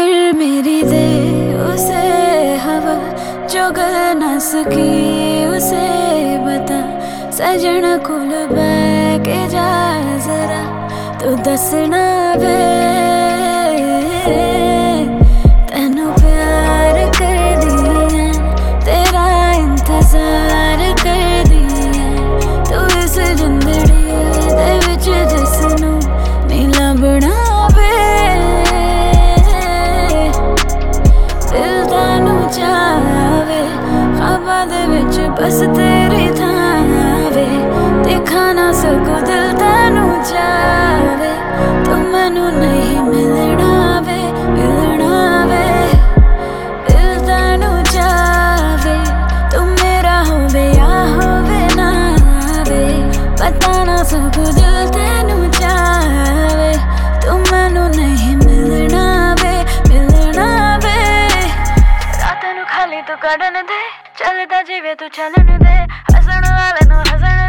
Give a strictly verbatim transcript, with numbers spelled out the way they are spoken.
खबर मेरी दे उसे हवा जो गल न सकी उसे बता सजन कोल बैके जा जरा तू दसना वे तेनू प्यार कर दी तेरा इंतजार कर दी तू इस जिंदड़ी दे विच जिसनू नहीं लभना जावे ख्वाबां दे विच बस तेरी थावे देखा ना सकूं दिल तैनू जावे तू मैनू नहीं मिलना वे मिलना वे दिल तैनू जावे तू मेरा होवे या होवे ना वे पता ना सकूं दिल तैनू जावे तू मैनू नहीं मिलना वे मिलना वे खाली तू कड़न दे चलदा जीवे तू चलन दे हसन वाले नू हसन